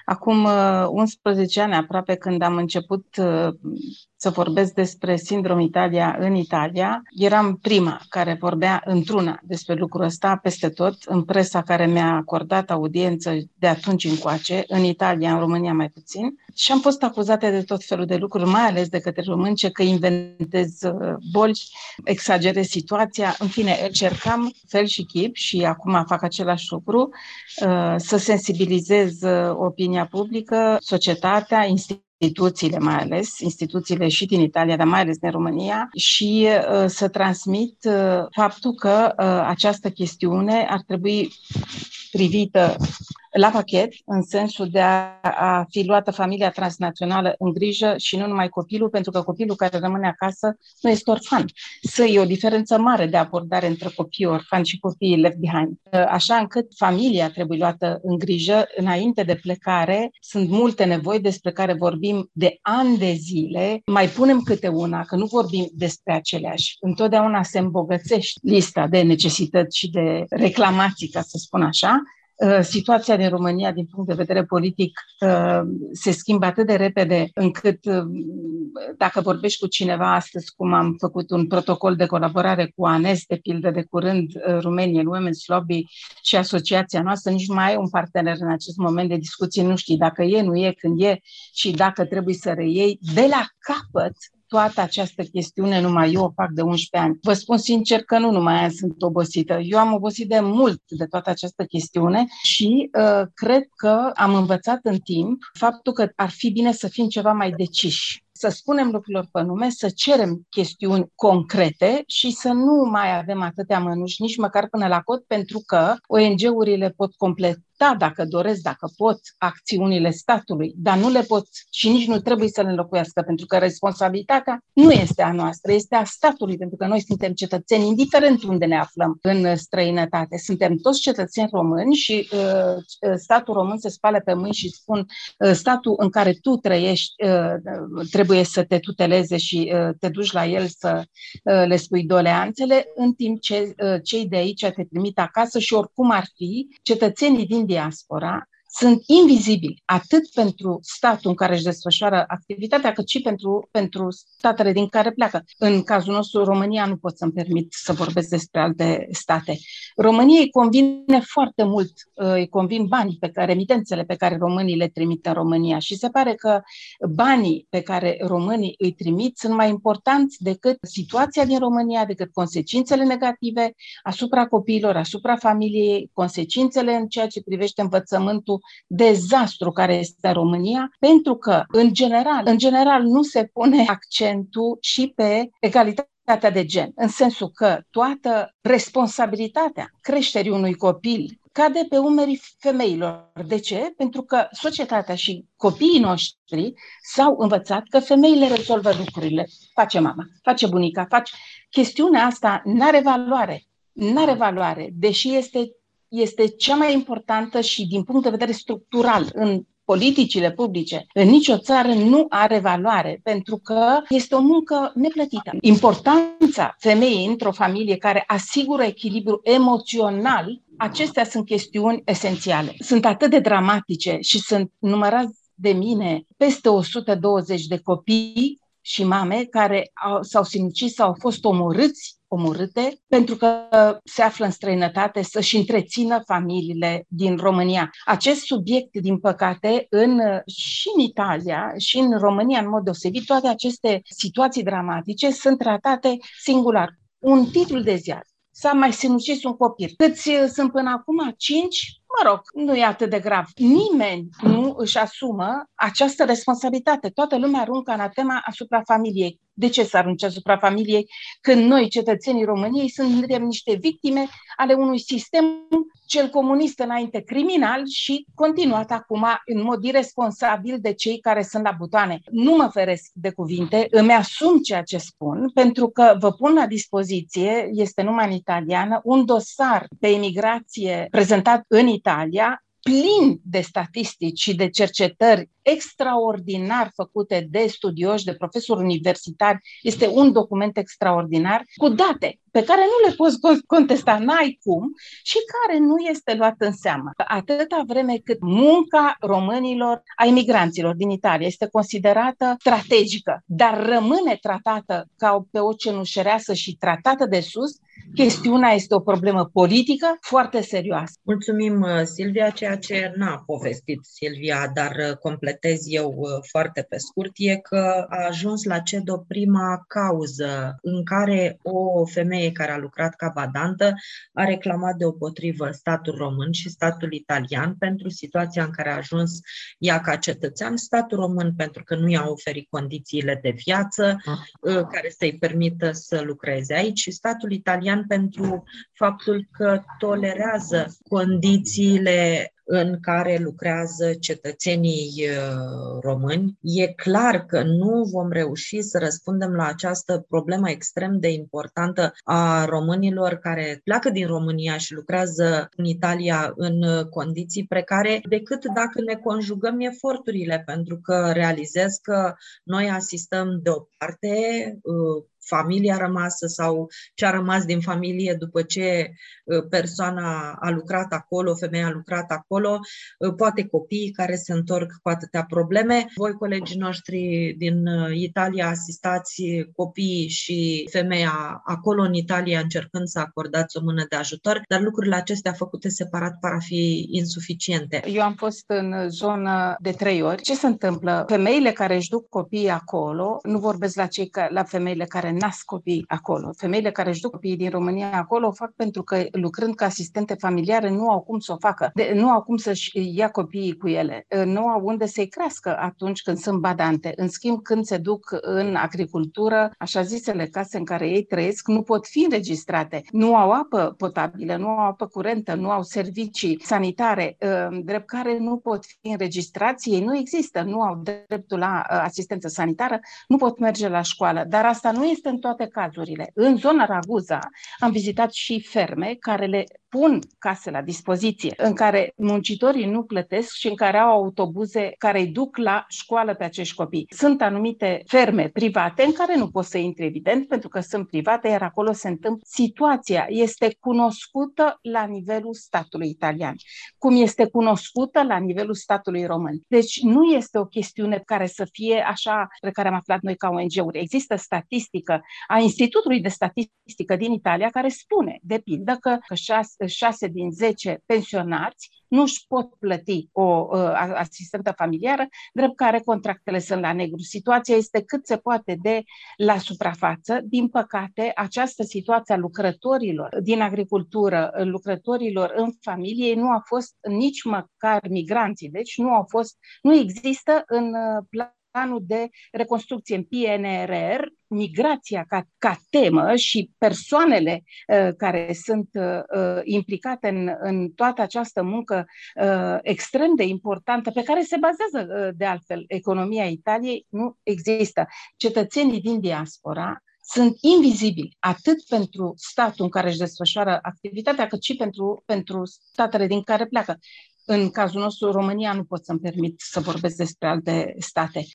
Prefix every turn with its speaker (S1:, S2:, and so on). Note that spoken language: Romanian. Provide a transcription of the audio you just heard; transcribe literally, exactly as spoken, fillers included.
S1: Acum uh, unsprezece ani aproape, când am început uh, să vorbesc despre Sindrom Italia în Italia, eram prima care vorbea într-una despre lucrul ăsta peste tot, în presa care mi-a acordat audiență de atunci încoace, în Italia, în România mai puțin, și am fost acuzate de tot felul de lucruri, mai ales de către români, că inventez uh, boli, exagerez situația, în fine, încercam fel și chip și acum fac același lucru, uh, să sensibilizez uh, opinia publică, societatea, instituțiile mai ales, instituțiile și din Italia, dar mai ales din România, și uh, să transmit uh, faptul că uh, această chestiune ar trebui privită la pachet, în sensul de a, a fi luată familia transnațională în grijă și nu numai copilul, pentru că copilul care rămâne acasă nu este orfan. Să e o diferență mare de abordare între copiii orfani și copiii left behind. Așa încât familia trebuie luată în grijă înainte de plecare. Sunt multe nevoi despre care vorbim de ani de zile. Mai punem câte una, că nu vorbim despre aceleași. Întotdeauna se îmbogățește lista de necesități și de reclamații, ca să spun așa. Situația din România, din punct de vedere politic, se schimbă atât de repede încât dacă vorbești cu cineva astăzi, cum am făcut un protocol de colaborare cu A N E S, de pildă de curând, Romanian Women's Lobby și asociația noastră, nici mai ai un partener în acest moment de discuție, nu știi dacă e, nu e, când e și dacă trebuie să reiei de la capăt toată această chestiune. Numai eu o fac de unsprezece ani. Vă spun sincer că nu numai aia sunt obosită. Eu am obosit de mult de toată această chestiune și uh, cred că am învățat în timp faptul că ar fi bine să fim ceva mai deciși. Să spunem lucrurilor pe nume, să cerem chestiuni concrete și să nu mai avem atâtea mănuși, nici măcar până la cot, pentru că O N G-urile pot completa, dacă doresc, dacă pot, acțiunile statului, dar nu le pot și nici nu trebuie să le înlocuiască, pentru că responsabilitatea nu este a noastră, este a statului, pentru că noi suntem cetățeni, indiferent unde ne aflăm în străinătate. Suntem toți cetățeni români și uh, statul român se spală pe mâini și spun uh, statul în care tu trăiești uh, trebuie să te tuteleze și uh, te duci la el să uh, le spui doleanțele, în timp ce uh, cei de aici te trimit acasă și oricum ar fi, cetățenii din diaspora sunt invizibili atât pentru statul în care își desfășoară activitatea, cât și pentru, pentru statele din care pleacă. În cazul nostru, România, nu pot să-mi permit să vorbesc despre alte state. României îi convine foarte mult, îi convin banii pe care, emitențele pe care românii le trimit în România și se pare că banii pe care românii îi trimit sunt mai importanți decât situația din România, decât consecințele negative asupra copiilor, asupra familiei, consecințele în ceea ce privește învățământul, dezastru care este în România, pentru că, în general, în general nu se pune accentul și pe egalitatea de gen, în sensul că toată responsabilitatea creșterii unui copil cade pe umerii femeilor. De ce? Pentru că societatea și copiii noștri s-au învățat că femeile rezolvă lucrurile. Face mama, face bunica, face... Chestiunea asta n-are valoare. N-are valoare, deși este este cea mai importantă și din punct de vedere structural în politicile publice. În nicio țară nu are valoare, pentru că este o muncă neplătită. Importanța femeii într-o familie care asigură echilibru emoțional, acestea sunt chestiuni esențiale. Sunt atât de dramatice și sunt numărați de mine peste o sută douăzeci de copii și mame care au, s-au sinucis sau au fost omorâți, omorâte, pentru că se află în străinătate să-și întrețină familiile din România. Acest subiect, din păcate, în, și în Italia și în România, în mod deosebit, toate aceste situații dramatice sunt tratate singular. Un titlu de ziar: s-a mai sinucis un copil. Câți sunt până acum? Cinci? Mă rog, nu e atât de grav. Nimeni nu își asumă această responsabilitate. Toată lumea aruncă anatema asupra familiei. De ce să arunce asupra familiei când noi, cetățenii României, suntem niște victime ale unui sistem, cel comunist înainte criminal și continuat acum în mod irresponsabil de cei care sunt la butoane? Nu mă feresc de cuvinte, îmi asum ceea ce spun, pentru că vă pun la dispoziție, este numai în italiană, un dosar de imigrație prezentat în Italia, plin de statistici și de cercetări extraordinar făcute de studioși, de profesori universitari. Este un document extraordinar cu date pe care nu le poți contesta, n-ai cum, și care nu este luat în seamă. Atâta vreme cât munca românilor, a imigranților din Italia, este considerată strategică, dar rămâne tratată ca pe o cenușăreasă și tratată de sus, chestiunea este o problemă politică foarte serioasă.
S2: Mulțumim, Silvia. Ceea ce n-a povestit Silvia, dar completez eu foarte pe scurt, e că a ajuns la CEDO prima cauză în care o femeie care a lucrat ca badantă a reclamat deopotrivă statul român și statul italian pentru situația în care a ajuns ea ca cetățean, statul român pentru că nu i-a oferit condițiile de viață care să-i permită să lucreze aici și statul italian pentru faptul că tolerează condițiile în care lucrează cetățenii români. E clar că nu vom reuși să răspundem la această problemă extrem de importantă a românilor care pleacă din România și lucrează în Italia în condiții precare, decât dacă ne conjugăm eforturile, pentru că realizez că noi asistăm de o parte familia rămasă sau ce a rămas din familie după ce persoana a lucrat acolo, femeia a lucrat acolo, poate copiii care se întorc cu atâtea probleme. Voi, colegii noștri din Italia, asistați copiii și femeia acolo în Italia încercând să acordați o mână de ajutor, dar lucrurile acestea făcute separat par a fi insuficiente.
S1: Eu am fost în zonă de trei ori. Ce se întâmplă? Femeile care își duc copiii acolo, nu vorbesc la, cei ca, la femeile care nasc copii acolo. Femeile care își duc copiii din România acolo o fac pentru că, lucrând ca asistente familiare, nu au cum să o facă. De, nu au cum să-și ia copiii cu ele. Nu au unde să-i crească atunci când sunt badante. În schimb, când se duc în agricultură, așa zisele case în care ei trăiesc, nu pot fi înregistrate. Nu au apă potabilă, nu au apă curentă, nu au servicii sanitare, drept care nu pot fi înregistrați. Ei nu există, nu au dreptul la asistență sanitară, nu pot merge la școală. Dar asta nu este în toate cazurile. În zona Raguza am vizitat și ferme care le pun case la dispoziție, în care muncitorii nu plătesc și în care au autobuze care îi duc la școală pe acești copii. Sunt anumite ferme private în care nu poți să intri, evident, pentru că sunt private, iar acolo se întâmplă. Situația este cunoscută la nivelul statului italian, cum este cunoscută la nivelul statului român. Deci nu este o chestiune care să fie așa, pe care am aflat noi ca O N G-uri. Există statistică a Institutului de Statistică din Italia care spune, de pildă, că șase din zece pensionari nu își pot plăti o uh, asistentă familiară, drept care contractele sunt la negru. Situația este cât se poate de la suprafață. Din păcate, această situație a lucrătorilor din agricultură, lucrătorilor în familie, nu a fost nici măcar migranții. Deci nu au fost, nu există în plan planul de reconstrucție în P N R R, migrația ca, ca temă și persoanele uh, care sunt uh, implicate în, în toată această muncă uh, extrem de importantă, pe care se bazează uh, de altfel economia Italiei, nu există. Cetățenii din diaspora sunt invizibili atât pentru statul în care își desfășoară activitatea, cât și pentru, pentru statele din care pleacă. În cazul nostru, România, nu pot să-mi permit să vorbesc despre alte state.